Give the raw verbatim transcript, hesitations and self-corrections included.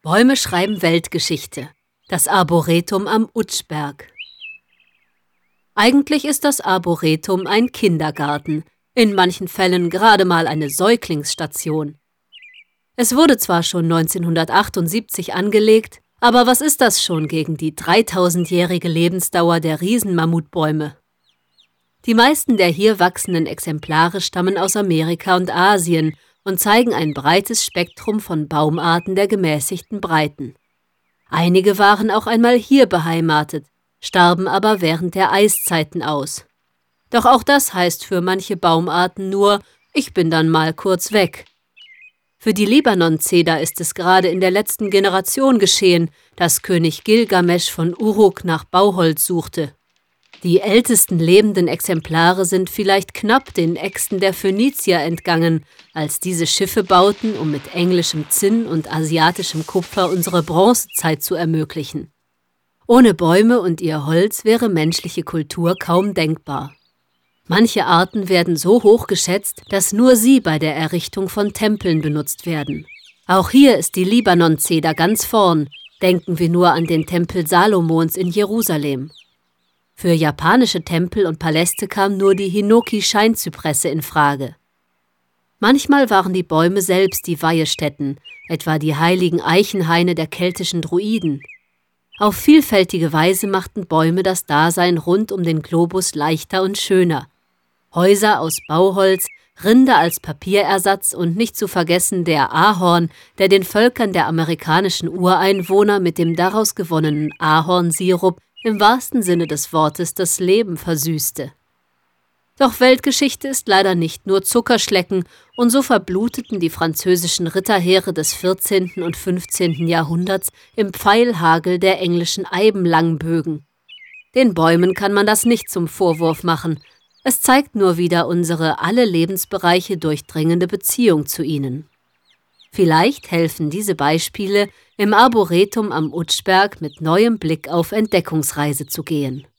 Bäume schreiben Weltgeschichte. Das Arboretum am Utschberg. Eigentlich ist das Arboretum ein Kindergarten, in manchen Fällen gerade mal eine Säuglingsstation. Es wurde zwar schon neunzehnhundertachtundsiebzig angelegt, aber was ist das schon gegen die dreitausendjährige Lebensdauer der Riesenmammutbäume? Die meisten der hier wachsenden Exemplare stammen aus Amerika und Asien und zeigen ein breites Spektrum von Baumarten der gemäßigten Breiten. Einige waren auch einmal hier beheimatet, starben aber während der Eiszeiten aus. Doch auch das heißt für manche Baumarten nur, ich bin dann mal kurz weg. Für die Libanon-Zeder ist es gerade in der letzten Generation geschehen, dass König Gilgamesch von Uruk nach Bauholz suchte. Die ältesten lebenden Exemplare sind vielleicht knapp den Äxten der Phönizier entgangen, als diese Schiffe bauten, um mit englischem Zinn und asiatischem Kupfer unsere Bronzezeit zu ermöglichen. Ohne Bäume und ihr Holz wäre menschliche Kultur kaum denkbar. Manche Arten werden so hoch geschätzt, dass nur sie bei der Errichtung von Tempeln benutzt werden. Auch hier ist die Libanon-Zeder ganz vorn, denken wir nur an den Tempel Salomons in Jerusalem. Für japanische Tempel und Paläste kam nur die Hinoki-Scheinzypresse in Frage. Manchmal waren die Bäume selbst die Weihestätten, etwa die heiligen Eichenhaine der keltischen Druiden. Auf vielfältige Weise machten Bäume das Dasein rund um den Globus leichter und schöner. Häuser aus Bauholz, Rinder als Papierersatz und nicht zu vergessen der Ahorn, der den Völkern der amerikanischen Ureinwohner mit dem daraus gewonnenen Ahornsirup im wahrsten Sinne des Wortes das Leben versüßte. Doch Weltgeschichte ist leider nicht nur Zuckerschlecken, und so verbluteten die französischen Ritterheere des vierzehnten und fünfzehnten Jahrhunderts im Pfeilhagel der englischen Eibenlangbögen. Den Bäumen kann man das nicht zum Vorwurf machen, es zeigt nur wieder unsere alle Lebensbereiche durchdringende Beziehung zu ihnen. Vielleicht helfen diese Beispiele, im Arboretum am Utschberg mit neuem Blick auf Entdeckungsreise zu gehen.